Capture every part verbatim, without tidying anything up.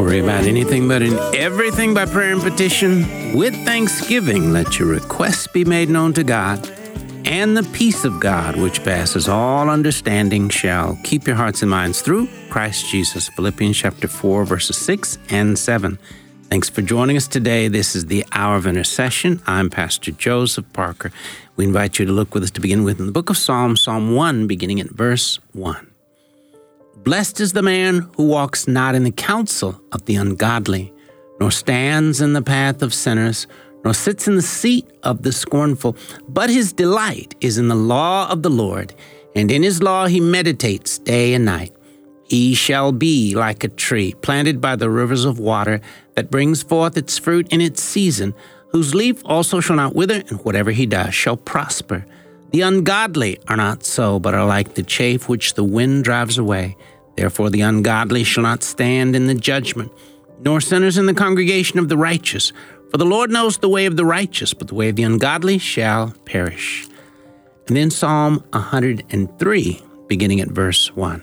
worry about anything, but in everything by prayer and petition, with thanksgiving, let your requests be made known to God, and the peace of God, which passes all understanding, shall keep your hearts and minds through Christ Jesus. Philippians chapter four, verses six and seven. Thanks for joining us today. This is the Hour of Intercession. I'm Pastor Joseph Parker. We invite you to look with us to begin with in the book of Psalms, Psalm one, beginning at verse one. Blessed is the man who walks not in the counsel of the ungodly, nor stands in the path of sinners, nor sits in the seat of the scornful, but his delight is in the law of the Lord, and in his law he meditates day and night. He shall be like a tree planted by the rivers of water, that brings forth its fruit in its season, whose leaf also shall not wither, and whatever he does shall prosper. The ungodly are not so, but are like the chaff which the wind drives away. Therefore the ungodly shall not stand in the judgment, nor sinners in the congregation of the righteous. For the Lord knows the way of the righteous, but the way of the ungodly shall perish. And then Psalm one hundred three, beginning at verse one.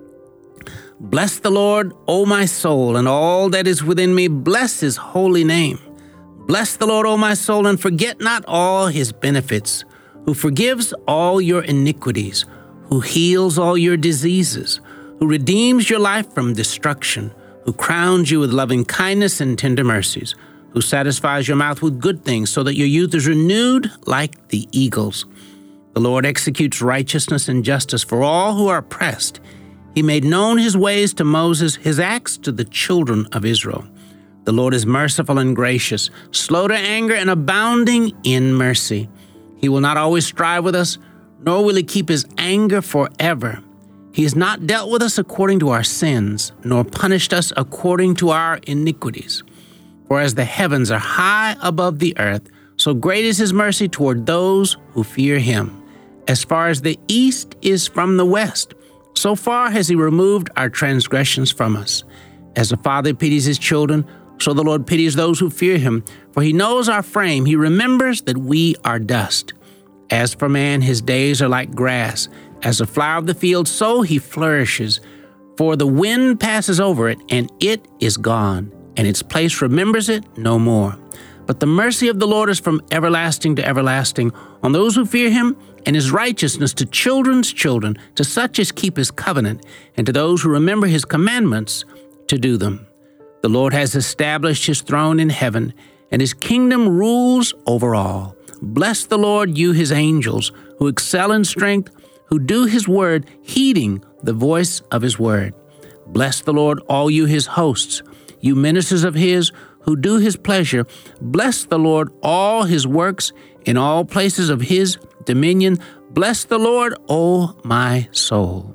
Bless the Lord, O my soul, and all that is within me. Bless his holy name. Bless the Lord, O my soul, and forget not all his benefits, who forgives all your iniquities, who heals all your diseases, who redeems your life from destruction, who crowns you with loving kindness and tender mercies, who satisfies your mouth with good things, so that your youth is renewed like the eagles. The Lord executes righteousness and justice for all who are oppressed. He made known his ways to Moses, his acts to the children of Israel. The Lord is merciful and gracious, slow to anger and abounding in mercy. He will not always strive with us, nor will he keep his anger forever. He has not dealt with us according to our sins, nor punished us according to our iniquities. For as the heavens are high above the earth, so great is his mercy toward those who fear him. As far as the east is from the west, so far has he removed our transgressions from us. As a father pities his children, so the Lord pities those who fear him. For he knows our frame, he remembers that we are dust. As for man, his days are like grass. As a flower of the field, so he flourishes. For the wind passes over it, and it is gone, and its place remembers it no more. But the mercy of the Lord is from everlasting to everlasting on those who fear him, and his righteousness to children's children, to such as keep his covenant, and to those who remember his commandments to do them. The Lord has established his throne in heaven, and his kingdom rules over all. Bless the Lord, you his angels, who excel in strength, who do his word, heeding the voice of his word. Bless the Lord, all you his hosts, you ministers of his, who do his pleasure. Bless the Lord, all his works, in all places of his dominion. Bless the Lord, O my soul.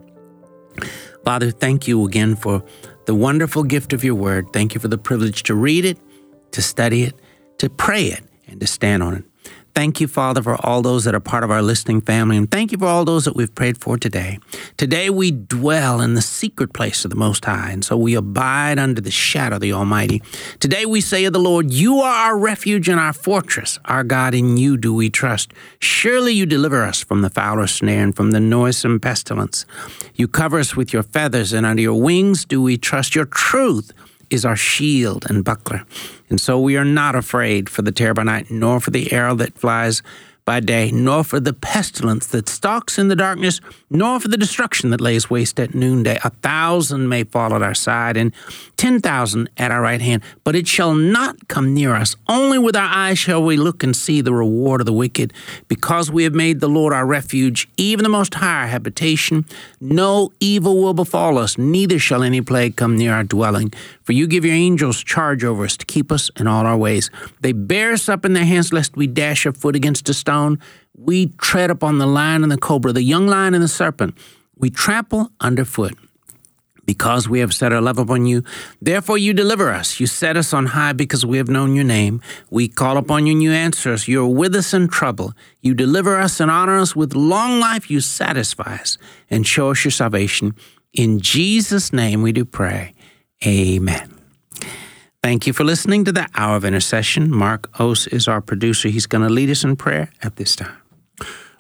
Father, thank you again for the wonderful gift of your word. Thank you for the privilege to read it, to study it, to pray it, and to stand on it. Thank you, Father, for all those that are part of our listening family, and thank you for all those that we've prayed for today. Today we dwell in the secret place of the Most High, and so we abide under the shadow of the Almighty. Today we say of the Lord, you are our refuge and our fortress. Our God, in you do we trust. Surely you deliver us from the fowler's snare and from the noisome pestilence. You cover us with your feathers, and under your wings do we trust. Your truth is our shield and buckler. And so we are not afraid for the terror by night, nor for the arrow that flies by day, nor for the pestilence that stalks in the darkness, nor for the destruction that lays waste at noonday. A thousand may fall at our side, and ten thousand at our right hand, but it shall not come near us. Only with our eyes shall we look and see the reward of the wicked. Because we have made the Lord our refuge, even the Most High our habitation, no evil will befall us, neither shall any plague come near our dwelling. For you give your angels charge over us to keep us in all our ways. They bear us up in their hands, lest we dash our foot against a stone. We tread upon the lion and the cobra, the young lion and the serpent. We trample underfoot. Because we have set our love upon you, therefore you deliver us. You set us on high because we have known your name. We call upon you and you answer us. You are with us in trouble. You deliver us and honor us. With long life you satisfy us and show us your salvation. In Jesus' name we do pray. Amen. Thank you for listening to the Hour of Intercession. Mark Ose is our producer. He's going to lead us in prayer at this time.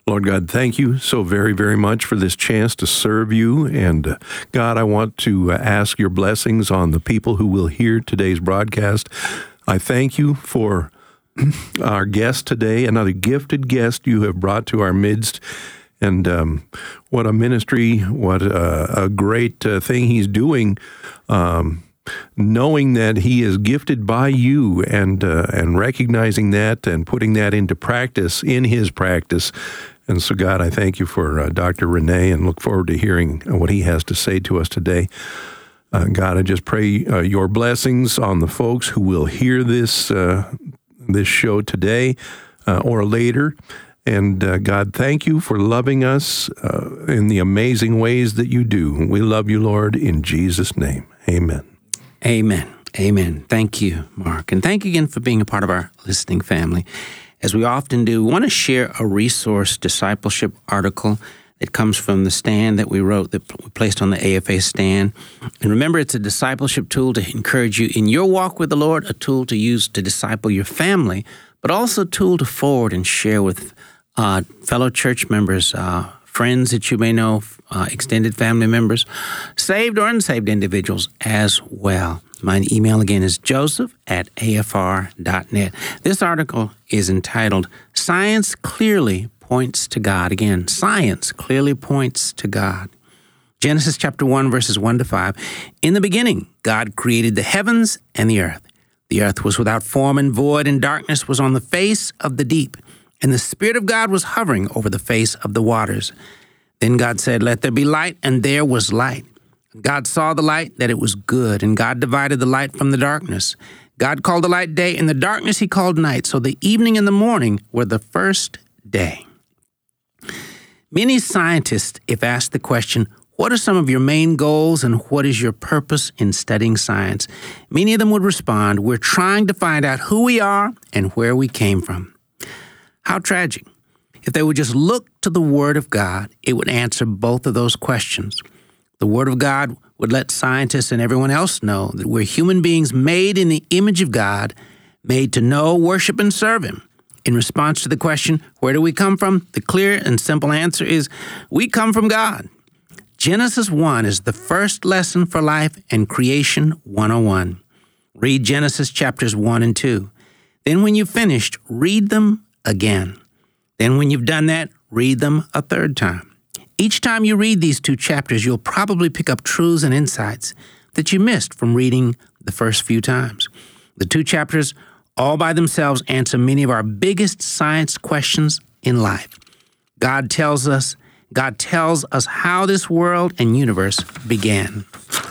Lord God, thank you so very, very much for this chance to serve you. And uh, God, I want to uh, ask your blessings on the people who will hear today's broadcast. I thank you for our guest today, another gifted guest you have brought to our midst. And um, what a ministry, what a, a great uh, thing he's doing, um, knowing that he is gifted by you and uh, and recognizing that and putting that into practice in his practice. And so, God, I thank you for uh, Doctor Renee and look forward to hearing what he has to say to us today. Uh, God, I just pray uh, your blessings on the folks who will hear this, uh, this show today uh, or later. And uh, God, thank you for loving us uh, in the amazing ways that you do. We love you, Lord, in Jesus' name. Amen. Amen. Amen. Thank you, Mark. And thank you again for being a part of our listening family. As we often do, we want to share a resource discipleship article that comes from the stand that we wrote, that we placed on the A F A stand. And remember, it's a discipleship tool to encourage you in your walk with the Lord, a tool to use to disciple your family, but also a tool to forward and share with uh, fellow church members, uh, friends that you may know, uh, extended family members, saved or unsaved individuals as well. My email again is joseph at a f r dot net. This article is entitled, Science Clearly Points to God. Again, science clearly points to God. Genesis chapter one, verses one to five. In the beginning, God created the heavens and the earth. The earth was without form and void, and darkness was on the face of the deep. And the Spirit of God was hovering over the face of the waters. Then God said, let there be light, and there was light. God saw the light, that it was good, and God divided the light from the darkness. God called the light day, and the darkness he called night. So the evening and the morning were the first day. Many scientists, if asked the question, what are some of your main goals and what is your purpose in studying science? Many of them would respond, we're trying to find out who we are and where we came from. How tragic. If they would just look to the Word of God, it would answer both of those questions. The Word of God would let scientists and everyone else know that we're human beings made in the image of God, made to know, worship, and serve Him. In response to the question, where do we come from? The clear and simple answer is, we come from God. Genesis one is the first lesson for life and creation one oh one. Read Genesis chapters one and two. Then when you've finished, read them again. Then when you've done that, read them a third time. Each time you read these two chapters, you'll probably pick up truths and insights that you missed from reading the first few times. The two chapters all by themselves answer many of our biggest science questions in life. God tells us, God tells us how this world and universe began.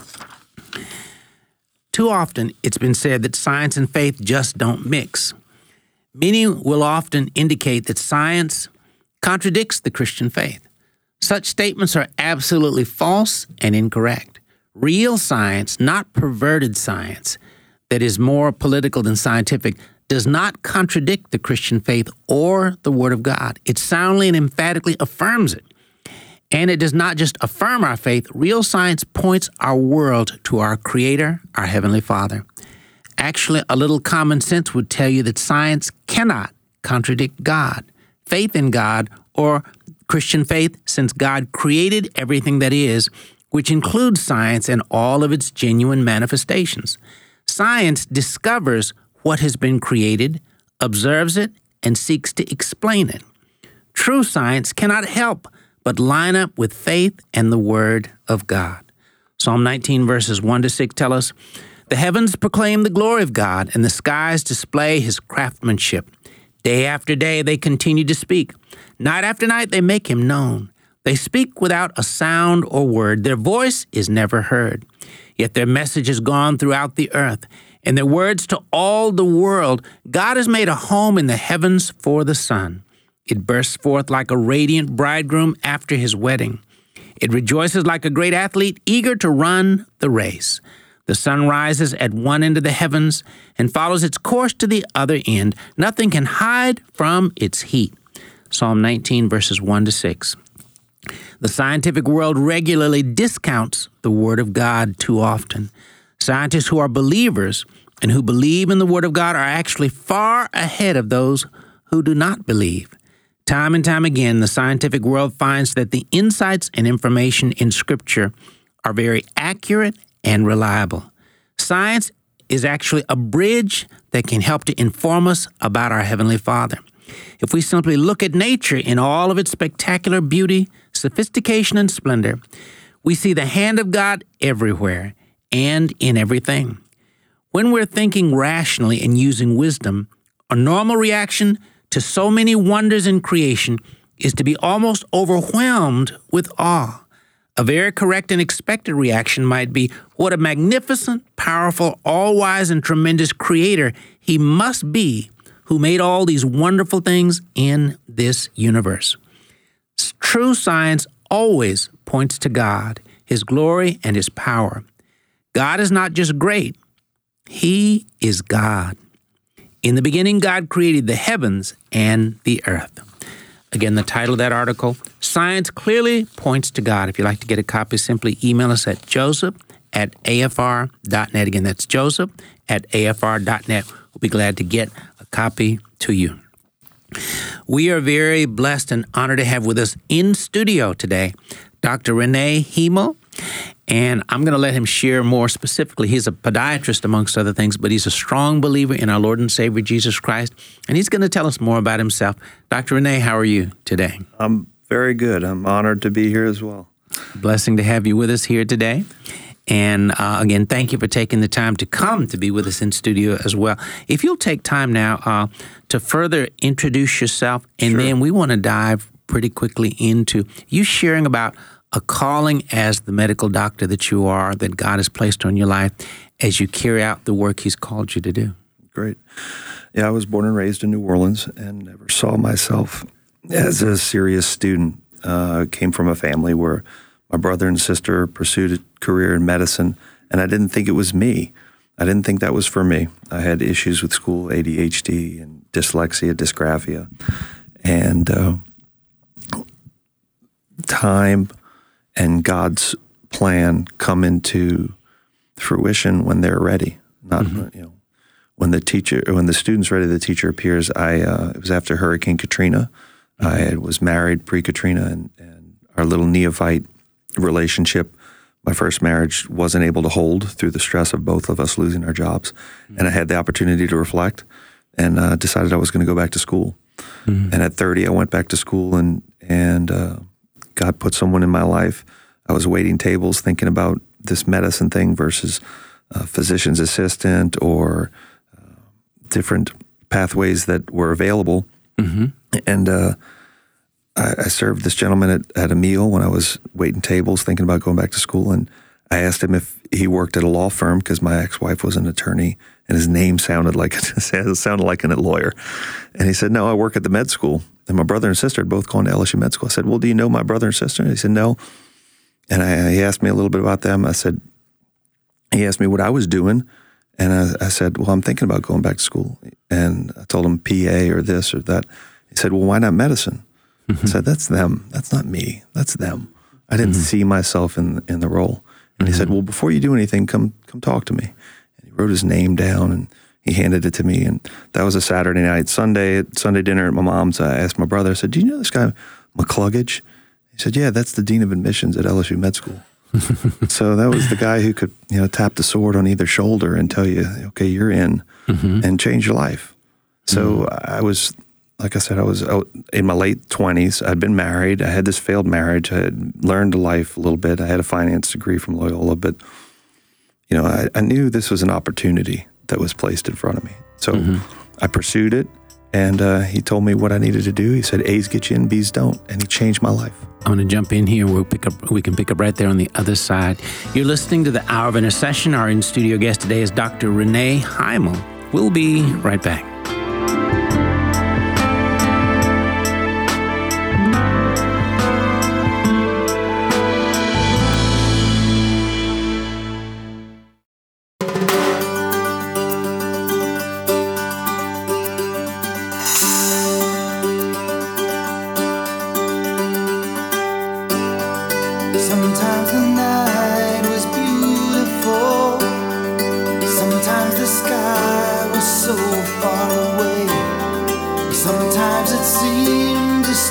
Too often, it's been said that science and faith just don't mix. Many will often indicate that science contradicts the Christian faith. Such statements are absolutely false and incorrect. Real science, not perverted science, that is more political than scientific, does not contradict the Christian faith or the Word of God. It soundly and emphatically affirms it. And it does not just affirm our faith. Real science points our world to our Creator, our Heavenly Father. Actually, a little common sense would tell you that science cannot contradict God, faith in God, or Christian faith, since God created everything that is, which includes science and all of its genuine manifestations. Science discovers what has been created, observes it, and seeks to explain it. True science cannot help but line up with faith and the Word of God. Psalm nineteen, verses one to six tell us, the heavens proclaim the glory of God, and the skies display His craftsmanship. Day after day they continue to speak. Night after night they make Him known. They speak without a sound or word. Their voice is never heard. Yet their message has gone throughout the earth, and their words to all the world. God has made a home in the heavens for the sun. It bursts forth like a radiant bridegroom after his wedding. It rejoices like a great athlete eager to run the race. The sun rises at one end of the heavens and follows its course to the other end. Nothing can hide from its heat. Psalm nineteen, verses one to six. The scientific world regularly discounts the Word of God too often. Scientists who are believers and who believe in the Word of God are actually far ahead of those who do not believe. Time and time again, the scientific world finds that the insights and information in Scripture are very accurate and reliable. Science is actually a bridge that can help to inform us about our Heavenly Father. If we simply look at nature in all of its spectacular beauty, sophistication, and splendor, we see the hand of God everywhere and in everything. When we're thinking rationally and using wisdom, a normal reaction to so many wonders in creation is to be almost overwhelmed with awe. A very correct and expected reaction might be, what a magnificent, powerful, all-wise, and tremendous Creator He must be who made all these wonderful things in this universe. True science always points to God, His glory, and His power. God is not just great. He is God. In the beginning, God created the heavens and the earth. Again, the title of that article, Science Clearly Points to God. If you'd like to get a copy, simply email us at joseph at a f r dot net. Again, that's joseph at a f r dot net. We'll be glad to get a copy to you. We are very blessed and honored to have with us in studio today Doctor Rene Hiemel, and I'm going to let him share more specifically. He's a podiatrist, amongst other things, but he's a strong believer in our Lord and Savior, Jesus Christ, and he's going to tell us more about himself. Doctor Rene, how are you today? I'm very good. I'm honored to be here as well. Blessing to have you with us here today. And uh, again, thank you for taking the time to come to be with us in studio as well. If you'll take time now uh, to further introduce yourself, and Sure. then we want to dive pretty quickly into you sharing about a calling as the medical doctor that you are, that God has placed on your life as you carry out the work He's called you to do. Great. Yeah, I was born and raised in New Orleans and never saw myself as a serious student. Uh, came from a family where my brother and sister pursued a career in medicine, and I didn't think it was me. I didn't think that was for me. I had issues with school, A D H D and dyslexia, dysgraphia, and uh, time and God's plan come into fruition when they're ready. Not mm-hmm. you know when the teacher, when the student's ready, the teacher appears. I uh, it was after Hurricane Katrina. Mm-hmm. I was married pre-Katrina, and, and our little neophyte relationship, my first marriage, wasn't able to hold through the stress of both of us losing our jobs. Mm-hmm. And I had the opportunity to reflect and uh, decided I was going to go back to school. Mm-hmm. And at thirty, I went back to school, and and uh, God put someone in my life. I was waiting tables thinking about this medicine thing versus a physician's assistant or uh, different pathways that were available. Mm-hmm. And uh, I, I served this gentleman at, at a meal when I was waiting tables thinking about going back to school. And I asked him if he worked at a law firm because my ex-wife was an attorney and his name sounded like it sounded like a lawyer. And he said, no, I work at the med school. And my brother and sister had both gone to L S U Med School. I said, well, do you know my brother and sister? And he said, no. And I, he asked me a little bit about them. I said, he asked me what I was doing. And I, I said, well, I'm thinking about going back to school. And I told him P A or this or that. He said, well, why not medicine? Mm-hmm. I said, that's them. That's not me. That's them. I didn't mm-hmm. see myself in in the role. And mm-hmm. he said, well, before you do anything, come come talk to me. And he wrote his name down and he handed it to me. And that was a Saturday night. Sunday, at Sunday dinner at my mom's, I asked my brother, I said, do you know this guy, McCluggage? He said, yeah, that's the dean of admissions at L S U Med School. So that was the guy who could, you know, tap the sword on either shoulder and tell you, okay, you're in, mm-hmm. and change your life. So mm-hmm. I was, like I said, I was in my late twenties. I'd been married. I had this failed marriage. I had learned life a little bit. I had a finance degree from Loyola, but, you know, I, I knew this was an opportunity that was placed in front of me. So mm-hmm. I pursued it, and uh, he told me what I needed to do. He said, A's get you in, B's don't, and he changed my life. I'm going to jump in here. We'll pick up. We can pick up right there on the other side. You're listening to the Hour of Intercession. Our in-studio guest today is Doctor Rene Hiemel. We'll be right back. Sometimes the night was beautiful. Sometimes the sky was so far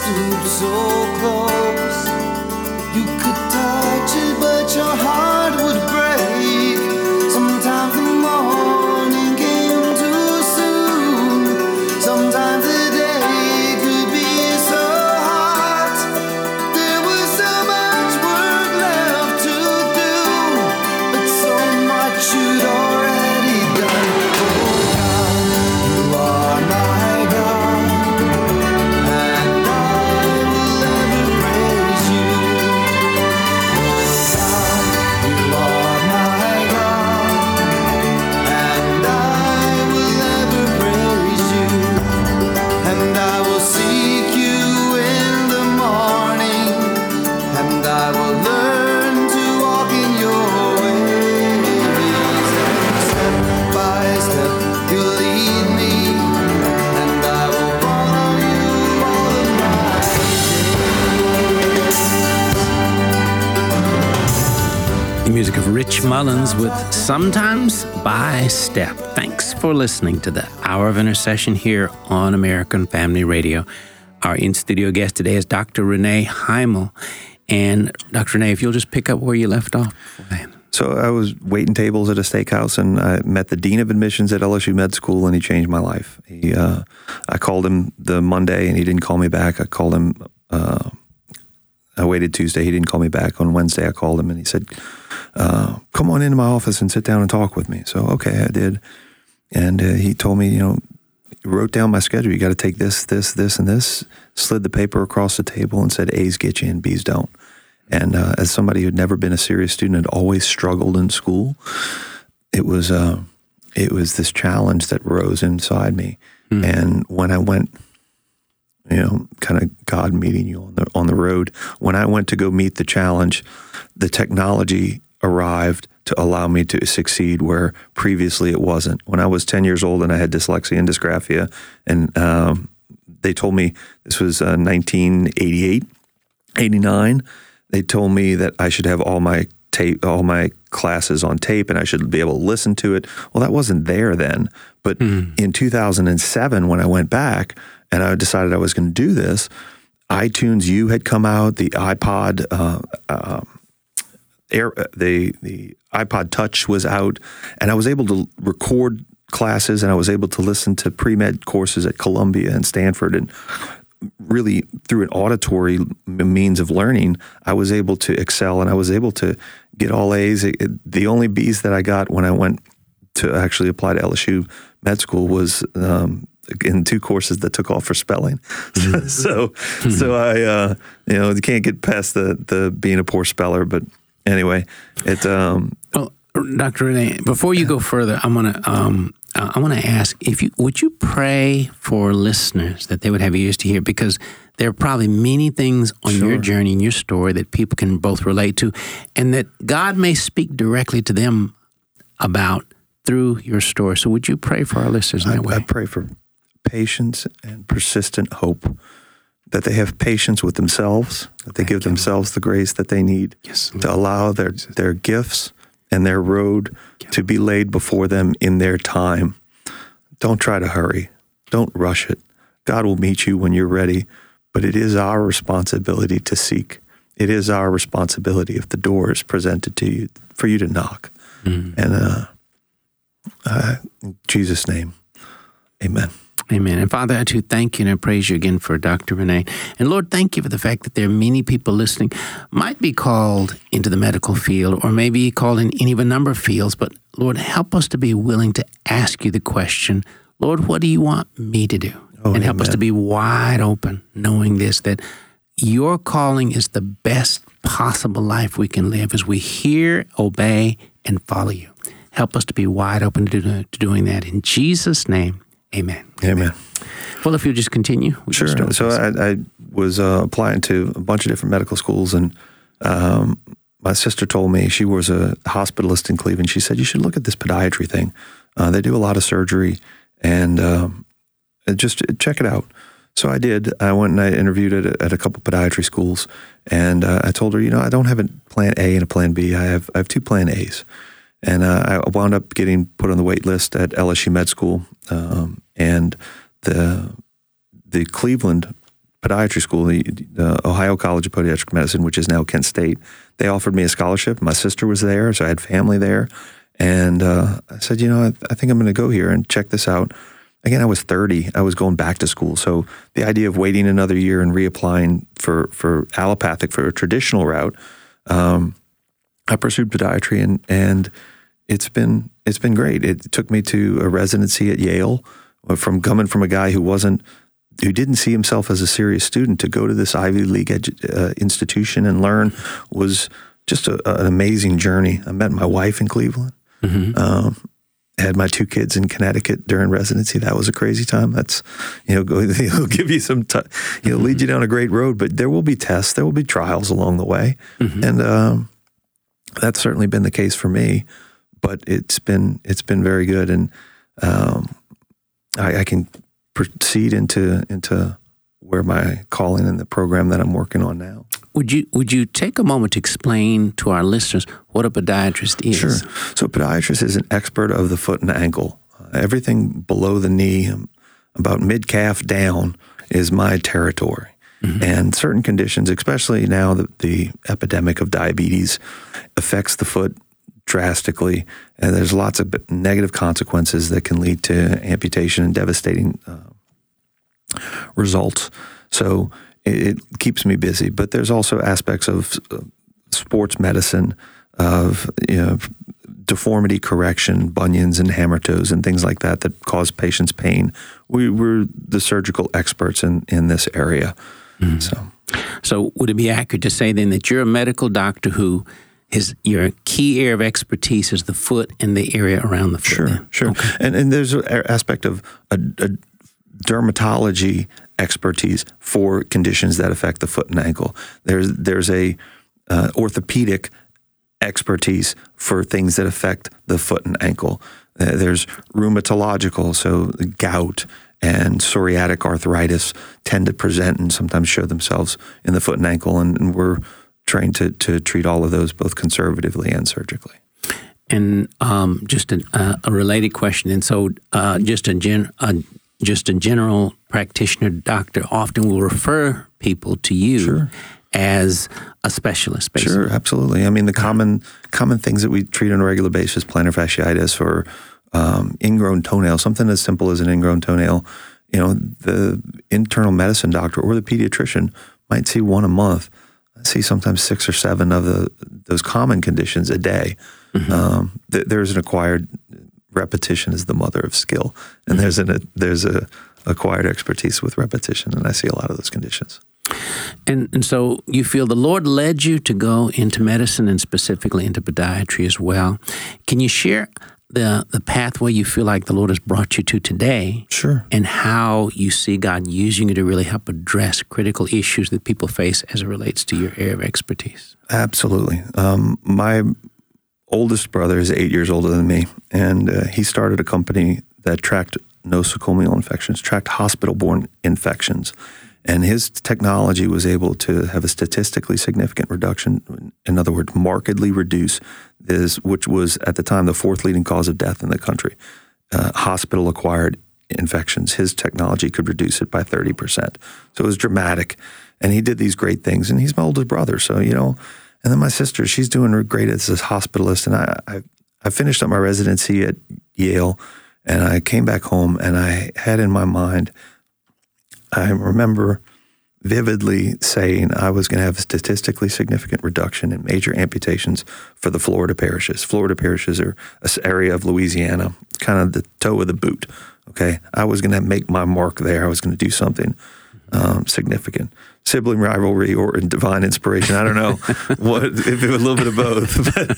stoop so close. You could touch it, but your heart would break. Sometimes the morning came too soon. Sometimes the day could be so hot. There was so much work left to do, but so much you'd already done. Oh God, you are my God, and I will ever praise you. Oh God, you are my God, and I will ever praise you. And I will seek you in the morning, and I will learn to walk in your ways. Step by step you lead me, and I will follow you all of my days. The music of Rich Mullins with Sometimes by Step. Thanks for listening to the Hour of Intercession here on American Family Radio. Our in-studio guest today is Doctor Renee Heimel. And Doctor Renee, if you'll just pick up where you left off. So I was waiting tables at a steakhouse, and I met the dean of admissions at L S U Med School, and he changed my life. He, uh, I called him the Monday, and he didn't call me back. I called him. Uh, I waited Tuesday. He didn't call me back. On Wednesday, I called him, and he said, uh, "Come on into my office and sit down and talk with me." So okay, I did, and uh, he told me, you know, he wrote down my schedule. You got to take this, this, this, and this. Slid the paper across the table and said, "A's get you in, B's don't." And uh, as somebody who'd never been a serious student, had always struggled in school, it was uh, it was this challenge that rose inside me. Mm. And when I went, you know, kind of God meeting you on the on the road, when I went to go meet the challenge, the technology arrived to allow me to succeed where previously it wasn't. When I was ten years old and I had dyslexia and dysgraphia, and um, they told me, this was uh, nineteen eighty-eight, eighty-nine, they told me that I should have all my tape, all my classes on tape, and I should be able to listen to it. Well, that wasn't there then. But mm. in two thousand seven, when I went back and I decided I was going to do this, iTunes U had come out, the iPod, uh, uh, Air, the the iPod Touch was out, and I was able to record classes, and I was able to listen to pre-med courses at Columbia and Stanford, and really through an auditory means of learning, I was able to excel, and I was able to get all A's. It, it, the only B's that I got when I went to actually apply to L S U Med School was um, in two courses that took off for spelling. so, so I, uh, you know, you can't get past the the being a poor speller, but. Anyway, it. Um, well, Doctor Renee, before you go further, I'm gonna. Um, uh, I want to ask if you would you pray for listeners that they would have ears to hear, because there are probably many things on Sure. your journey and your story that people can both relate to, and that God may speak directly to them about through your story. So would you pray for our listeners in I, that way? I pray for patience and persistent hope, that they have patience with themselves, that they Thank give you. themselves the grace that they need Yes, to allow their, their gifts and their road to be laid before them in their time. Don't try to hurry. Don't rush it. God will meet you when you're ready, but it is our responsibility to seek. It is our responsibility, if the door is presented to you, for you to knock. Mm. And uh, uh, in Jesus' name, amen. Amen. And Father, I too thank you and I praise you again for Doctor Renee. And Lord, thank you for the fact that there are many people listening, might be called into the medical field or maybe called in any of a number of fields. But Lord, help us to be willing to ask you the question, Lord, what do you want me to do? Oh, and help amen. us to be wide open, knowing this, that your calling is the best possible life we can live as we hear, obey, and follow you. Help us to be wide open to, do, to doing that. In Jesus' name, amen. Amen. Well, if you'll just continue. we can Sure. start with So this. I, I was uh, applying to a bunch of different medical schools, and um, my sister told me, she was a hospitalist in Cleveland. She said, you should look at this podiatry thing. Uh, they do a lot of surgery, and um, just check it out. So I did. I went and I interviewed at a, at a couple podiatry schools, and uh, I told her, you know, I don't have a plan A and a plan B. I have I have two plan A's. And uh, I wound up getting put on the wait list at L S U Med School, um, and the the Cleveland podiatry school, the, the Ohio College of Podiatric Medicine, which is now Kent State. They offered me a scholarship. My sister was there, so I had family there. And uh, I said, you know, I, I think I'm going to go here and check this out. Again, I was thirty. I was going back to school. So the idea of waiting another year and reapplying for, for allopathic, for a traditional route, um, I pursued podiatry, and and it's been it's been great. It took me to a residency at Yale, from coming from a guy who wasn't who didn't see himself as a serious student, to go to this Ivy League edu- uh, institution and learn was just a, an amazing journey. I met my wife in Cleveland. Mm-hmm. Um, had my two kids in Connecticut during residency. That was a crazy time. That's, you know, go, it'll give you some, t- you know, mm-hmm. lead you down a great road, but there will be tests, there will be trials along the way. Mm-hmm. And um, that's certainly been the case for me, but it's been, it's been very good. And um, I, I can proceed into, into where my calling in the program that I'm working on now. Would you would you take a moment to explain to our listeners what a podiatrist is? Sure. So a podiatrist is an expert of the foot and ankle. Uh, everything below the knee, um, about mid-calf down, is my territory. Mm-hmm. And certain conditions, especially now that the epidemic of diabetes affects the foot drastically, and there's lots of negative consequences that can lead to amputation and devastating uh, results. So it keeps me busy, but there's also aspects of sports medicine, of, you know, deformity correction, bunions and hammer toes and things like that that cause patients pain. We, we're the surgical experts in, in this area. Mm-hmm. So, so would it be accurate to say then that you're a medical doctor who his your key area of expertise is the foot and the area around the foot? Sure, then? sure. Okay. And and there's an aspect of a, a dermatology expertise for conditions that affect the foot and ankle. There's there's a uh, orthopedic expertise for things that affect the foot and ankle. Uh, there's rheumatological, so gout and psoriatic arthritis tend to present and sometimes show themselves in the foot and ankle, and, and we're trained to to treat all of those both conservatively and surgically. And um, just a, uh, a related question, and so uh, just a gen. A, Just a general practitioner doctor often will refer people to you sure. as a specialist, basically. Sure, absolutely. I mean, the common common things that we treat on a regular basis, plantar fasciitis or um, ingrown toenail, something as simple as an ingrown toenail, you know, the internal medicine doctor or the pediatrician might see one a month. I see sometimes six or seven of the those common conditions a day. Mm-hmm. Um, th- there's an acquired repetition is the mother of skill, and mm-hmm. there's an a, there's a acquired expertise with repetition, and I see a lot of those conditions. And and so you feel the Lord led you to go into medicine and specifically into podiatry as well. Can you share the the pathway you feel like the Lord has brought you to today? Sure. And how you see God using you to really help address critical issues that people face as it relates to your area of expertise? Absolutely. Um, my oldest brother is eight years older than me, and uh, he started a company that tracked nosocomial infections, tracked hospital-borne infections. And his technology was able to have a statistically significant reduction, in other words, markedly reduce this, which was at the time the fourth leading cause of death in the country, uh, hospital-acquired infections. His technology could reduce it by thirty percent. So it was dramatic. And he did these great things, and he's my oldest brother, so, you know. And then my sister, she's doing great as a hospitalist, and I, I, I finished up my residency at Yale, and I came back home, and I had in my mind, I remember vividly saying I was going to have a statistically significant reduction in major amputations for the Florida parishes. Florida parishes are an area of Louisiana, kind of the toe of the boot, okay? I was going to make my mark there. I was going to do something um, significant. Sibling rivalry or divine inspiration, I don't know what if it was a little bit of both.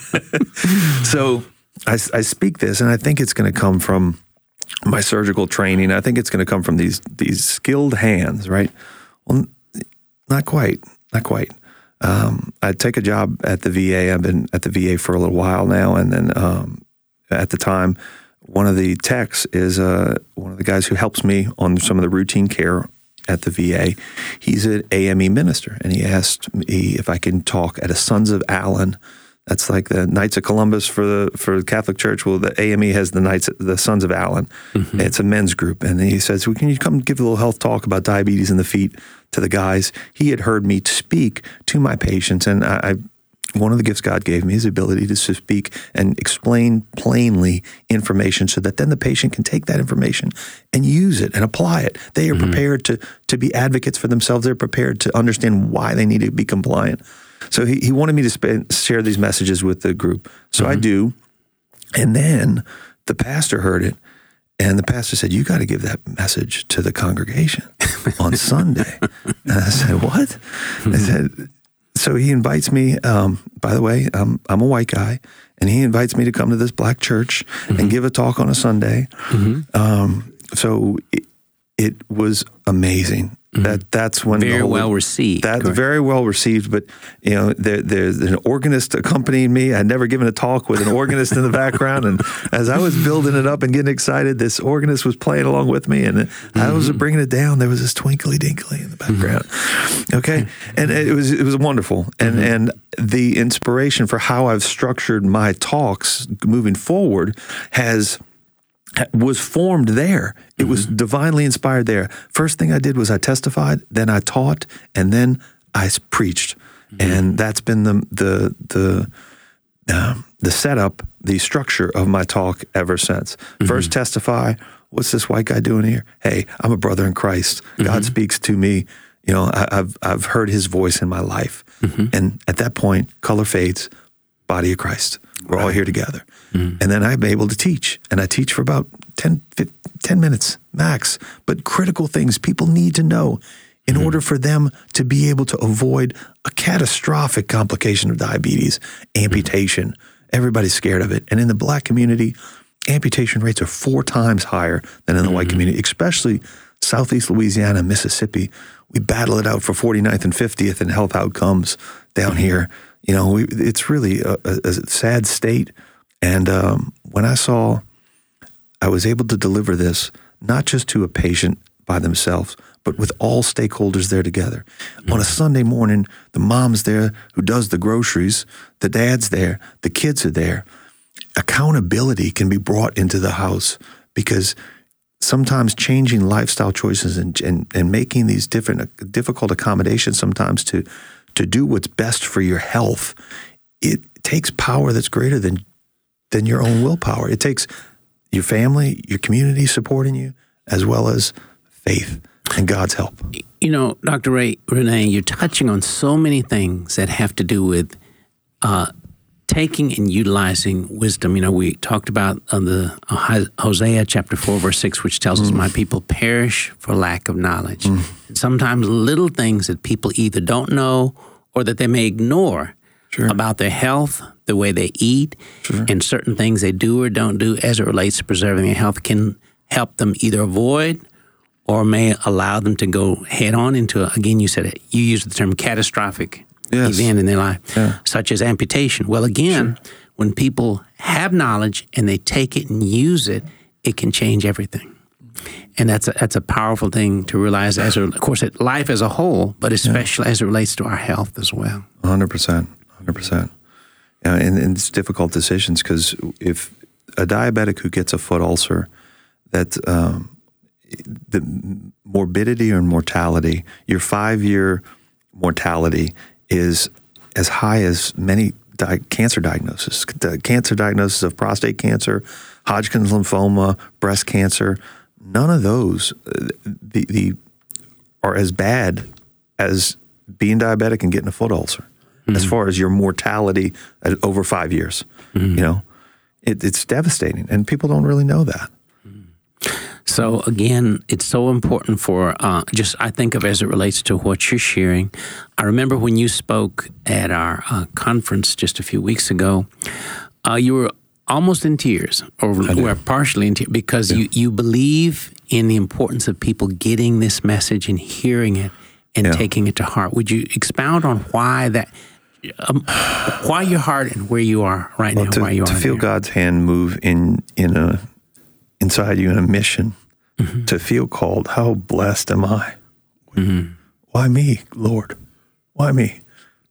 So I, I speak this, and I think it's going to come from my surgical training. I think it's going to come from these these skilled hands, right? Well, not quite, not quite. Um, I take a job at the V A. I've been at the V A for a little while now, and then um, at the time, one of the techs is uh, one of the guys who helps me on some of the routine care at the V A. He's an A M E minister, and he asked me if I can talk at a Sons of Allen. That's like the Knights of Columbus for the for the Catholic Church. Well, the A M E has the Knights, the Sons of Allen. Mm-hmm. It's a men's group, and he says, "Well, can you come give a little health talk about diabetes in the feet to the guys. He had heard me speak to my patients, and I, I one of the gifts God gave me is the ability to speak and explain plainly information so that then the patient can take that information and use it and apply it. They are mm-hmm. prepared to to be advocates for themselves. They're prepared to understand why they need to be compliant. So he, he wanted me to sp- share these messages with the group. So mm-hmm. I do. And then the pastor heard it, and the pastor said, you got to give that message to the congregation on Sunday. And I said, what? Mm-hmm. I said, so he invites me, um, by the way, um, I'm a white guy, and he invites me to come to this black church mm-hmm. and give a talk on a Sunday. Mm-hmm. Um, so it, it was amazing. Mm-hmm. That that's when very the whole, well received. That's correct. very well received. But you know, there, there's an organist accompanying me. I'd never given a talk with an organist in the background, and as I was building it up and getting excited, this organist was playing along with me, and mm-hmm. I was bringing it down. There was this twinkly dinkly in the background. Mm-hmm. Okay, and it was it was wonderful, and mm-hmm. and the inspiration for how I've structured my talks moving forward has. was formed there. It mm-hmm. was divinely inspired there. First thing I did was I testified, then I taught, and then I preached. Mm-hmm. And that's been the the the uh, the setup, the structure of my talk ever since. Mm-hmm. First testify, what's this white guy doing here? Hey, I'm a brother in Christ. Mm-hmm. God speaks to me. You know, I, I've I've heard his voice in my life. Mm-hmm. And at that point, color fades, body of Christ. We're right. all here together. Mm-hmm. And then I'm able to teach. And I teach for about ten, fifteen, ten minutes max. But critical things people need to know in mm-hmm. order for them to be able to avoid a catastrophic complication of diabetes, amputation. Mm-hmm. Everybody's scared of it. And in the black community, amputation rates are four times higher than in the mm-hmm. white community, especially Southeast Louisiana, Mississippi. We battle it out for forty-ninth and fiftieth in health outcomes down mm-hmm. here. You know, we, it's really a, a, a sad state. And um, when I saw I was able to deliver this, not just to a patient by themselves, but with all stakeholders there together. Mm-hmm. On a Sunday morning, the mom's there who does the groceries, the dad's there, the kids are there. Accountability can be brought into the house because sometimes changing lifestyle choices and, and, and making these different difficult accommodations sometimes to to do what's best for your health, it takes power that's greater than than your own willpower. It takes your family, your community supporting you, as well as faith and God's help. You know, Doctor Ray, Renee, you're touching on so many things that have to do with uh, taking and utilizing wisdom. You know, we talked about uh, the uh, Hosea chapter four, verse six, which tells mm. us, my people perish for lack of knowledge. Mm. And sometimes little things that people either don't know or that they may ignore sure. about their health, the way they eat, sure. and certain things they do or don't do as it relates to preserving their health can help them either avoid or may allow them to go head on into, a, again, you said it, you used the term catastrophic yes. event in their life, yeah. such as amputation. Well, again, sure. when people have knowledge and they take it and use it, it can change everything. And that's a, that's a powerful thing to realize, as a, of course, it, life as a whole, but especially yeah. as it relates to our health as well. one hundred percent, one hundred percent. Yeah, and, and it's difficult decisions because if a diabetic who gets a foot ulcer, that um, the morbidity or mortality, your five-year mortality is as high as many di- cancer diagnoses. The cancer diagnosis of prostate cancer, Hodgkin's lymphoma, breast cancer, none of those uh, the, the are as bad as being diabetic and getting a foot ulcer. Mm-hmm. As far as your mortality at over five years, mm-hmm. you know, it, it's devastating, and people don't really know that. So again, it's so important for uh, just, I think of as it relates to what you're sharing. I remember when you spoke at our uh, conference just a few weeks ago, uh, you were almost in tears, or were partially in tears, because yeah. you, you believe in the importance of people getting this message and hearing it and yeah. taking it to heart. Would you expound on why that, um, why your heart and where you are right well, now, to, why you to are To feel there. God's hand move in in a inside you in a mission, mm-hmm. to feel called, how blessed am I? Mm-hmm. Why me, Lord? Why me?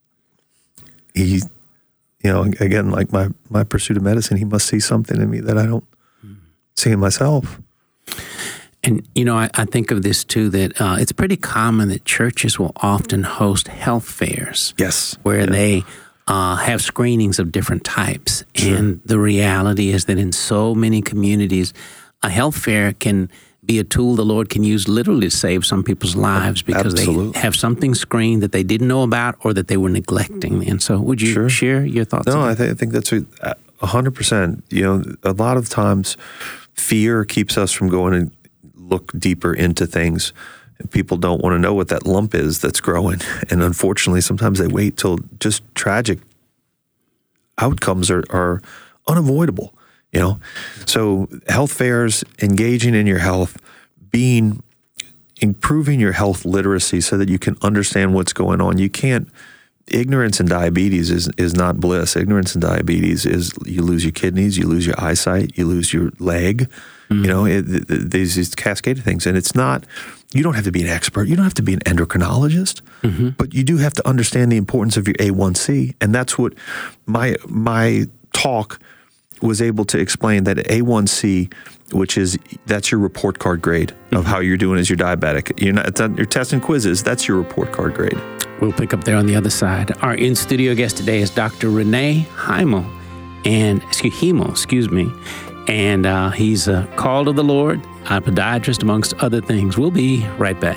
He, you know, again, like my, my pursuit of medicine, he must see something in me that I don't mm-hmm. see in myself. And, you know, I, I think of this too, that uh, it's pretty common that churches will often host health fairs. Yes. Where Yeah. they uh, have screenings of different types. Sure. And the reality is that in so many communities, a health fair can be a tool the Lord can use literally to save some people's lives because Absolutely. they have something screened that they didn't know about or that they were neglecting. And so would you Sure. share your thoughts No, on I, that? th- I think that's a a hundred percent. You know, a lot of times fear keeps us from going and look deeper into things. People don't want to know what that lump is that's growing. And unfortunately, sometimes they wait till just tragic outcomes are, are unavoidable, you know? So health fairs, engaging in your health, being, improving your health literacy so that you can understand what's going on. You can't, ignorance in diabetes is, is not bliss. Ignorance in diabetes is you lose your kidneys, you lose your eyesight, you lose your leg. You know, it, it, there's these cascade of things. And it's not, you don't have to be an expert. You don't have to be an endocrinologist, mm-hmm. but you do have to understand the importance of your A one C. And that's what my my talk was able to explain, that A one C, which is, that's your report card grade of mm-hmm. how you're doing as your diabetic. You're not, it's not your tests and quizzes, that's your report card grade. We'll pick up there on the other side. Our in-studio guest today is Doctor Renee Hiemel, and, excuse, Hiemel, excuse me. And uh, he's a called of the Lord, a podiatrist, amongst other things. We'll be right back.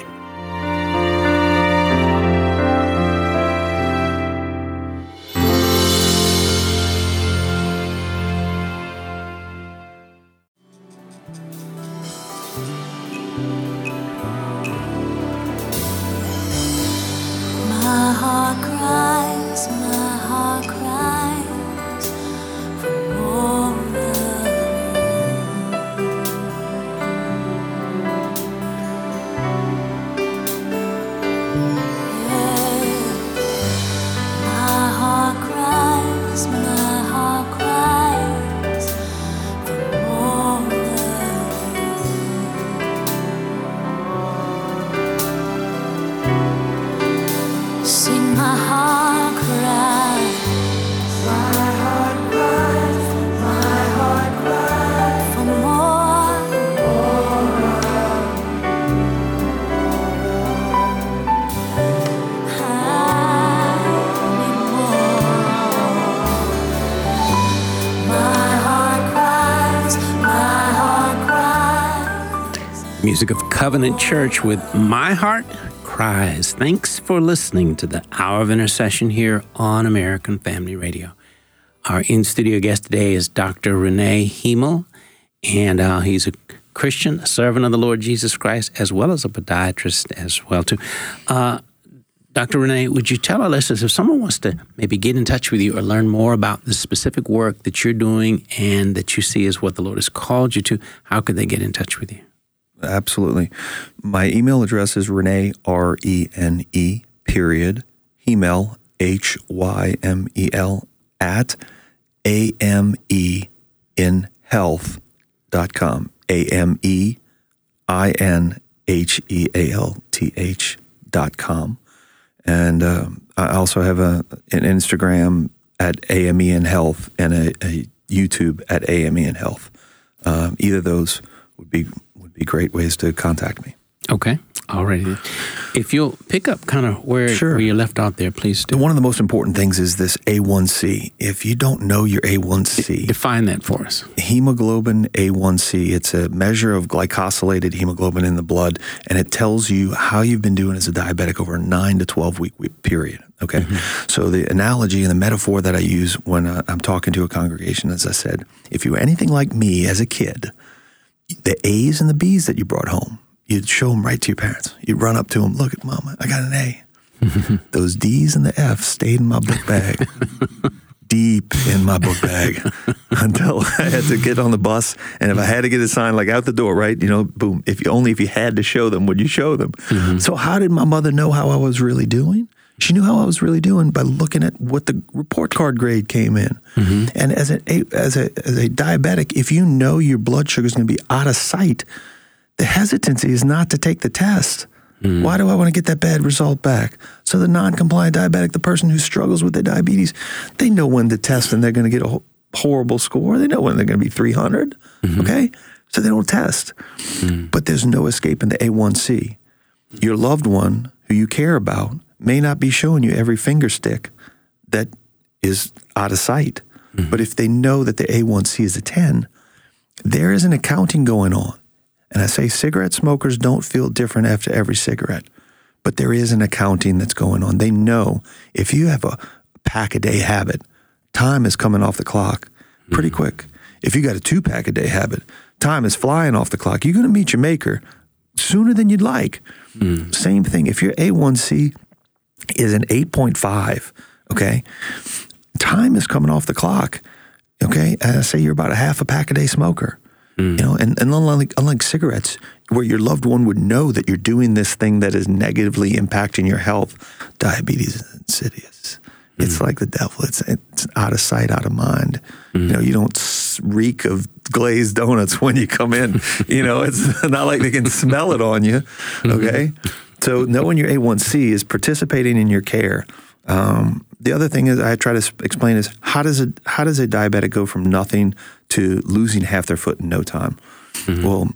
My heart cries, my heart cries for more of My heart cries, my heart cries for more of Sing, my heart cries, my heart cries, my heart cries for more, more I need more. My heart cries, my heart cries. Music of Covenant Church with My Heart Cries. Thanks for listening to the Hour of Intercession here on American Family Radio. Our in-studio guest today is Doctor Renee Hiemel, and uh, he's a Christian, a servant of the Lord Jesus Christ, as well as a podiatrist as well, too. Uh, Doctor Renee, would you tell our listeners, if someone wants to maybe get in touch with you or learn more about the specific work that you're doing and that you see as what the Lord has called you to, how could they get in touch with you? Absolutely. My email address is Renee, R E N E, period, Hiemel, H Y M E L, at A M E in health dot com. A M E I N H E A L T H dot com. And uh, I also have a, an Instagram at A M E in Health and a, a YouTube at A M E in Health. Uh, either of those would be would be great ways to contact me. Okay. All right. If you'll pick up kind of where, Sure. where you left out there, please do. One of the most important things is this A one C. If you don't know your A one C, Define that for us. hemoglobin A one C, it's a measure of glycosylated hemoglobin in the blood, and it tells you how you've been doing as a diabetic over a nine to twelve week period. Okay. Mm-hmm. So the analogy and the metaphor that I use when uh, I'm talking to a congregation, as I said, if you were anything like me as a kid, the A's and the B's that you brought home, you'd show them right to your parents. You'd run up to them, look at Mama, I got an A. Those D's and the F's stayed in my book bag, deep in my book bag, until I had to get on the bus. And if I had to get a sign like out the door, right, you know, boom, if you, only if you had to show them would you show them. Mm-hmm. So how did my mother know how I was really doing? She knew how I was really doing by looking at what the report card grade came in. Mm-hmm. And as a, as a as a diabetic, if you know your blood sugar is going to be out of sight, the hesitancy is not to take the test. Mm. Why do I want to get that bad result back? So the non-compliant diabetic, the person who struggles with their diabetes, they know when to test and they're going to get a horrible score. They know when they're going to be three hundred, mm-hmm. okay? So they don't test. Mm. But there's no escaping the A one C. Your loved one who you care about may not be showing you every finger stick that is out of sight. Mm-hmm. But if they know that the A one C is a ten, there is an accounting going on. And I say cigarette smokers don't feel different after every cigarette, but there is an accounting that's going on. They know if you have a pack-a-day habit, time is coming off the clock pretty mm-hmm. quick. If you got a two-pack-a-day habit, time is flying off the clock. You're going to meet your maker sooner than you'd like. Mm. Same thing. If your A one C is an eight point five, okay, time is coming off the clock, okay? And I say you're about a half a pack a day smoker, mm. you know, and, and unlike, unlike cigarettes, where your loved one would know that you're doing this thing that is negatively impacting your health, diabetes is insidious. Mm. It's like the devil. It's it's out of sight, out of mind. Mm. You know, you don't reek of glazed donuts when you come in. You know, it's not like they can smell it on you, okay? So knowing your A one C is participating in your care. Um, the other thing is I try to explain is how does a, how does a diabetic go from nothing to losing half their foot in no time? Mm-hmm. Well,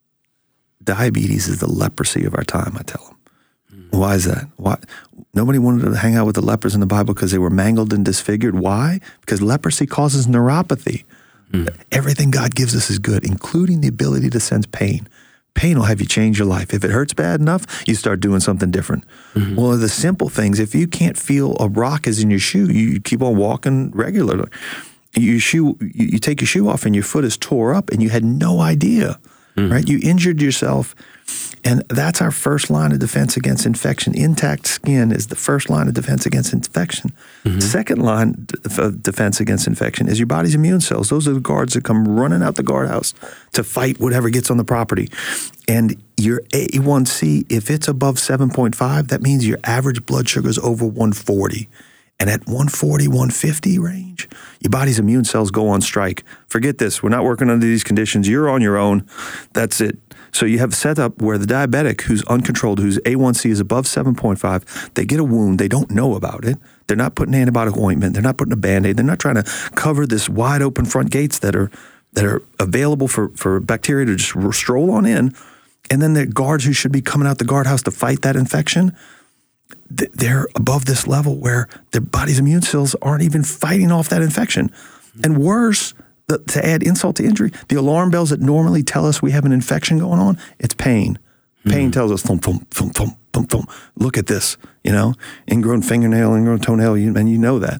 diabetes is the leprosy of our time, I tell them. Mm-hmm. Why is that? Why? Nobody wanted to hang out with the lepers in the Bible because they were mangled and disfigured. Why? Because leprosy causes neuropathy. Mm-hmm. Everything God gives us is good, including the ability to sense pain. Pain will have you change your life. If it hurts bad enough, you start doing something different. Mm-hmm. Well, the simple things, if you can't feel a rock is in your shoe, you keep on walking regularly. Your shoe, you, you take your shoe off and your foot is tore up and you had no idea, mm-hmm. right? You injured yourself. And that's our first line of defense against infection. Intact skin is the first line of defense against infection. Mm-hmm. Second line of defense against infection is your body's immune cells. Those are the guards that come running out the guardhouse to fight whatever gets on the property. And your A one C, if it's above seven point five, that means your average blood sugar is over one forty. And at one forty, one fifty range, your body's immune cells go on strike. Forget this. We're not working under these conditions. You're on your own. That's it. So you have set up where the diabetic who's uncontrolled, whose A one C is above seven point five, they get a wound. They don't know about it. They're not putting antibiotic ointment. They're not putting a Band-Aid. They're not trying to cover this wide open front gates that are that are available for, for bacteria to just stroll on in. And then the guards who should be coming out the guardhouse to fight that infection, they're above this level where their body's immune cells aren't even fighting off that infection. And worse, the, to add insult to injury, the alarm bells that normally tell us we have an infection going on, it's pain. Pain mm. tells us, thump, thump, thump, thump, thump, thump. Look at this, you know, ingrown fingernail, ingrown toenail, you, and you know that.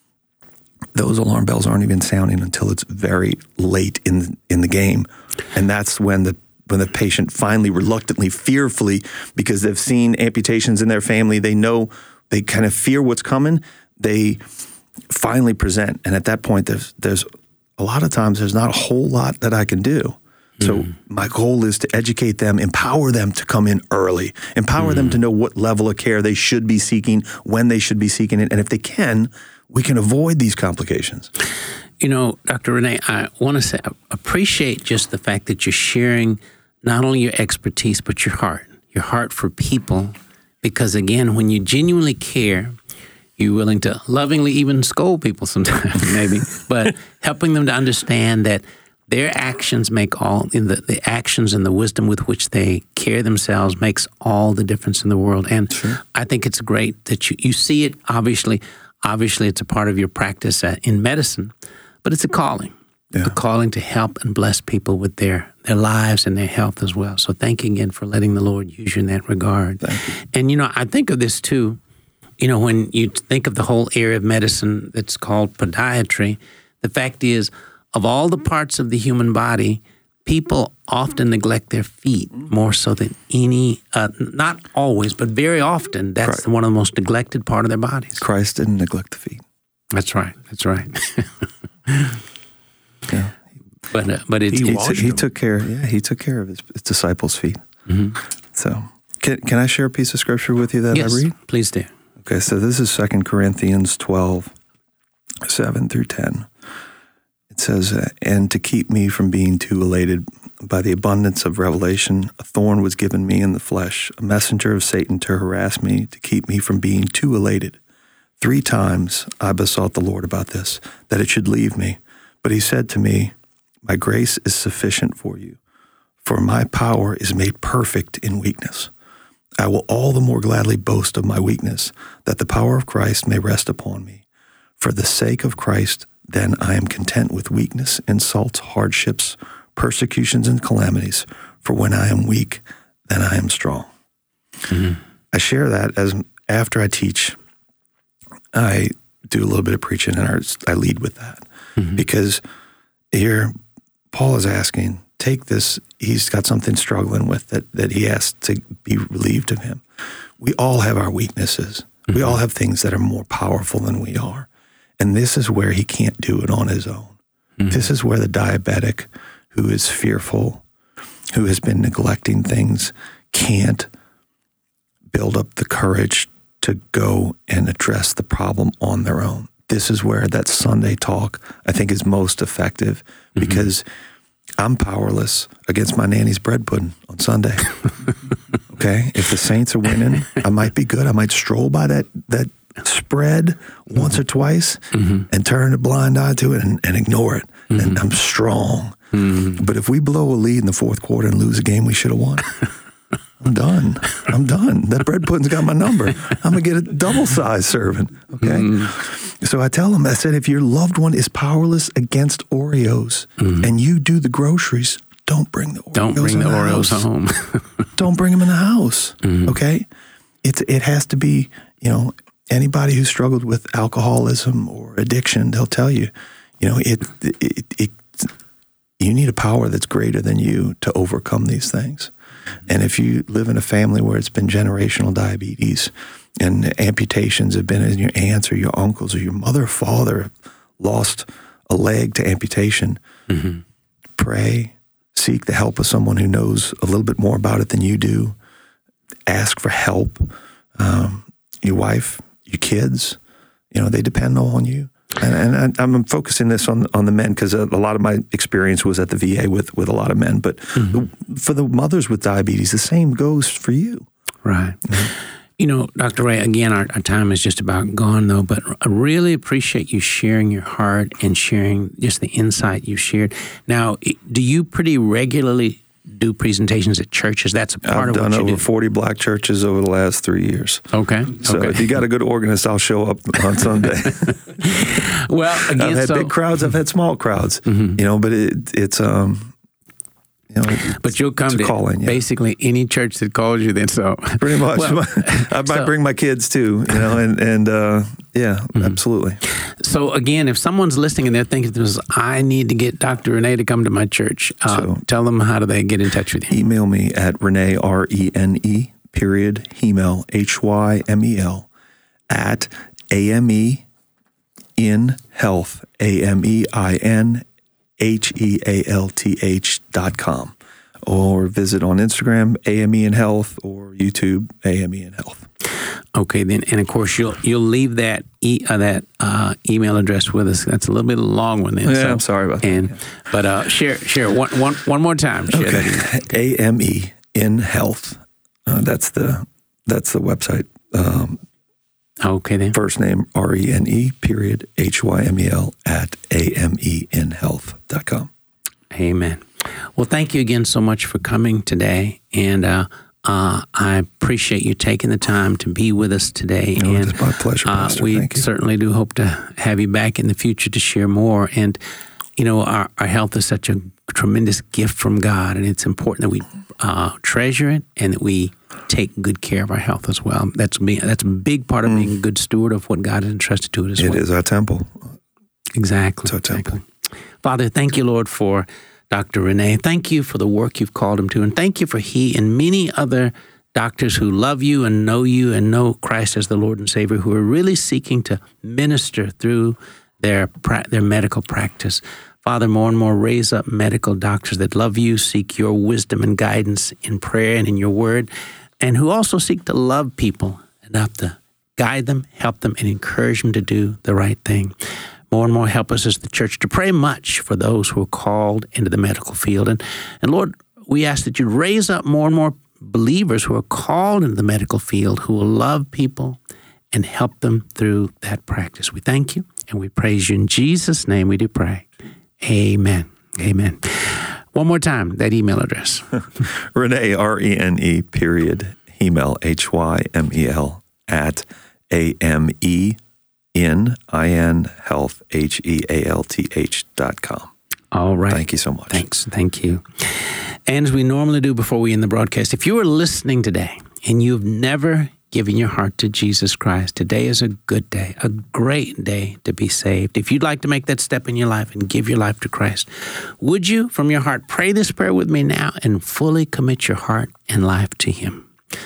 Those alarm bells aren't even sounding until it's very late in in the game. And that's when the when the patient finally, reluctantly, fearfully, because they've seen amputations in their family, they know, they kind of fear what's coming, they finally present. And at that point, there's there's a lot of times there's not a whole lot that I can do. So mm. my goal is to educate them, empower them to come in early, empower mm. them to know what level of care they should be seeking, when they should be seeking it. And if they can, we can avoid these complications. You know, Doctor Renee, I want to say, I appreciate just the fact that you're sharing not only your expertise, but your heart, your heart for people. Because again, when you genuinely care, you're willing to lovingly even scold people sometimes, maybe, but helping them to understand that their actions make all, in the, the actions and the wisdom with which they care themselves makes all the difference in the world. And sure. I think it's great that you, you see it, obviously. Obviously, it's a part of your practice uh, in medicine, but it's a calling. Yeah. A calling to help and bless people with their, their lives and their health as well. So thank you again for letting the Lord use you in that regard. Thank you. And, you know, I think of this too, you know, when you think of the whole area of medicine that's called podiatry, the fact is, of all the parts of the human body, people often neglect their feet more so than any, uh, not always, but very often, that's Christ. one of the most neglected part of their bodies. Christ didn't neglect the feet. That's right. That's right. Yeah. But uh, but it's, he, it's he took care. Yeah, he took care of his, his disciples' feet. Mm-hmm. So, can can I share a piece of scripture with you that yes, I read? Please do. Okay, so this is Second Corinthians twelve, seven through ten. It says, uh, "And to keep me from being too elated by the abundance of revelation, a thorn was given me in the flesh, a messenger of Satan to harass me, to keep me from being too elated. Three times I besought the Lord about this, that it should leave me. But he said to me, my grace is sufficient for you, For my power is made perfect in weakness. I will all the more gladly boast of my weakness, that the power of Christ may rest upon me. For the sake of Christ, then I am content with weakness, insults, hardships, persecutions, and calamities. For when I am weak, then I am strong. Mm-hmm. I share that as after I teach, I do a little bit of preaching, and I lead with that. Mm-hmm. Because here, Paul is asking, take this, he's got something struggling with that, that he has to be relieved of him. We all have our weaknesses. Mm-hmm. We all have things that are more powerful than we are. And this is where he can't do it on his own. Mm-hmm. This is where the diabetic who is fearful, who has been neglecting things, can't build up the courage to go and address the problem on their own. This is where that Sunday talk, I think, is most effective, because mm-hmm. I'm powerless against my nanny's bread pudding on Sunday. Okay? If the Saints are winning, I might be good. I might stroll by that that spread mm-hmm. once or twice mm-hmm. and turn a blind eye to it and, and ignore it. Mm-hmm. And I'm strong. Mm-hmm. But if we blow a lead in the fourth quarter and lose a game we should have won, I'm done. I'm done. That bread pudding's got my number. I'm going to get a double-sized serving, okay? Mm. So I tell them, I said, if your loved one is powerless against Oreos mm. and you do the groceries, don't bring the Oreos Don't bring the, the Oreos house. home. Don't bring them in the house, mm. okay? It's It has to be, you know, anybody who struggled with alcoholism or addiction, they'll tell you, you know, it, it, it, you need a power that's greater than you to overcome these things. And if you live in a family where it's been generational diabetes and amputations have been in your aunts or your uncles or your mother or father lost a leg to amputation, mm-hmm. pray, seek the help of someone who knows a little bit more about it than you do. Ask for help. Um, your wife, your kids, you know, they depend on you. And, and I'm focusing this on on the men because a, a lot of my experience was at the V A with, with a lot of men. But mm-hmm. the, for the mothers with diabetes, the same goes for you. Right. Mm-hmm. You know, Doctor Ray, again, our, our time is just about gone, though, but I really appreciate you sharing your heart and sharing just the insight you shared. Now, do you pretty regularly do presentations at churches? That's a part I've of what you do. I've done over forty black churches over the last three years. Okay. So okay. if you got a good organist, I'll show up on Sunday. Well, again, I've had so, big crowds, I've had small crowds, mm-hmm. you know, but it, it's, um, you know, but you'll come to calling, yeah. basically any church that calls you then, so. Pretty much. Well, I might so, bring my kids too, you know, and, and uh, yeah, mm-hmm. absolutely. So again, if someone's listening and they're thinking, this, I need to get Doctor Rene to come to my church, uh, so, tell them how do they get in touch with you? Email me at Rene, R E N E, period, Hymel, H Y M E L, at A M E in health, A M E I N H E A L T H dot com, or visit on Instagram, A M E in Health, or YouTube, A M E in Health. Okay, then, and of course you'll you'll leave that e, uh, that uh, email address with us. That's a little bit of a long one, then. Yeah, so, I'm sorry about and, that. Yeah. But uh, share share one, one, one more time. Share okay, that A M E in Health. Uh, that's the that's the website. Um, okay, then. First name R E N E period H Y M E L at A M E in health dot com. Amen. Well, thank you again so much for coming today, and uh, uh, I appreciate you taking the time to be with us today. No, and it's my pleasure, Pastor. Uh, we thank you. certainly do hope to have you back in the future to share more. And you know, our, our health is such a tremendous gift from God, and it's important that we uh, treasure it and that we take good care of our health as well. That's being, that's a big part of mm. being a good steward of what God has entrusted to it as it well. It is our temple. Exactly. It's our exactly. temple. Father, thank you, Lord, for Doctor Rene. Thank you for the work you've called him to, and thank you for he and many other doctors who love you and know you and know Christ as the Lord and Savior, who are really seeking to minister through their their medical practice. Father, more and more raise up medical doctors that love you, seek your wisdom and guidance in prayer and in your word, and who also seek to love people enough to guide them, help them, and encourage them to do the right thing. More and more help us as the church to pray much for those who are called into the medical field. And, and Lord, we ask that you raise up more and more believers who are called into the medical field, who will love people and help them through that practice. We thank you and we praise you. In Jesus' name we do pray. Amen. Amen. Well, One more time, that email address. Rene, R E N E, period, Hymel, H Y M E L, at A M E N I N Health, H E A L T H dot com. All right. Thank you so much. Thanks. Thank you. And as we normally do before we end the broadcast, if you are listening today and you've never given your heart to Jesus Christ, today is a good day, a great day to be saved. If you'd like to make that step in your life and give your life to Christ, would you, from your heart, pray this prayer with me now and fully commit your heart and life to Him?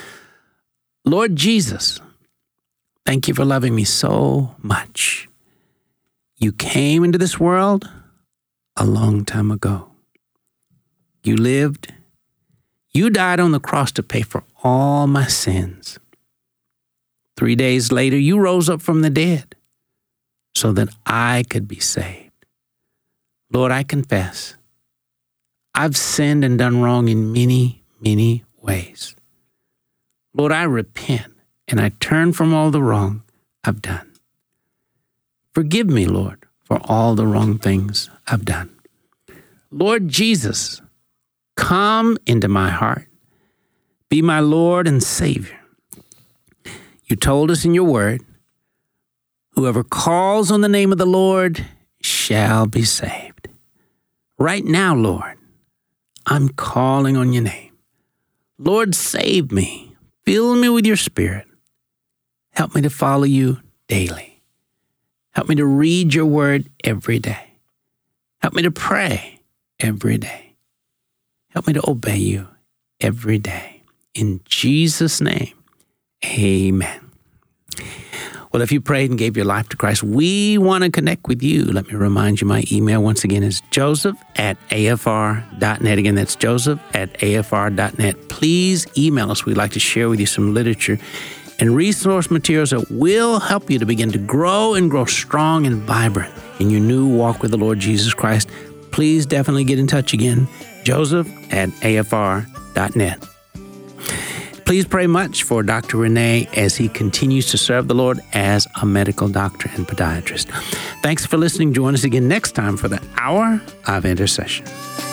Lord Jesus, thank you for loving me so much. You came into this world a long time ago. You lived. You died on the cross to pay for all my sins. Three days later, you rose up from the dead so that I could be saved. Lord, I confess, I've sinned and done wrong in many, many ways. Lord, I repent and I turn from all the wrong I've done. Forgive me, Lord, for all the wrong things I've done. Lord Jesus, come into my heart. Be my Lord and Savior. You told us in your word, whoever calls on the name of the Lord shall be saved. Right now, Lord, I'm calling on your name. Lord, save me. Fill me with your Spirit. Help me to follow you daily. Help me to read your word every day. Help me to pray every day. Help me to obey you every day. In Jesus' name, amen. Well, if you prayed and gave your life to Christ, we want to connect with you. Let me remind you, my email once again is joseph at a f r dot net. Again, that's joseph at a f r dot net. Please email us. We'd like to share with you some literature and resource materials that will help you to begin to grow and grow strong and vibrant in your new walk with the Lord Jesus Christ. Please definitely get in touch again, joseph at a f r dot net. Please pray much for Doctor Rene as he continues to serve the Lord as a medical doctor and podiatrist. Thanks for listening. Join us again next time for the Hour of Intercession.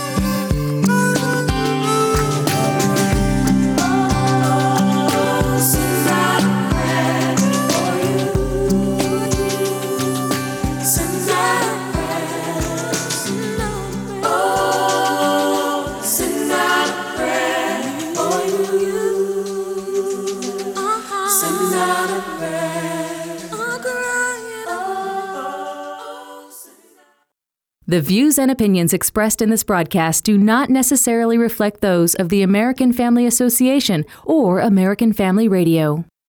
The views and opinions expressed in this broadcast do not necessarily reflect those of the American Family Association or American Family Radio.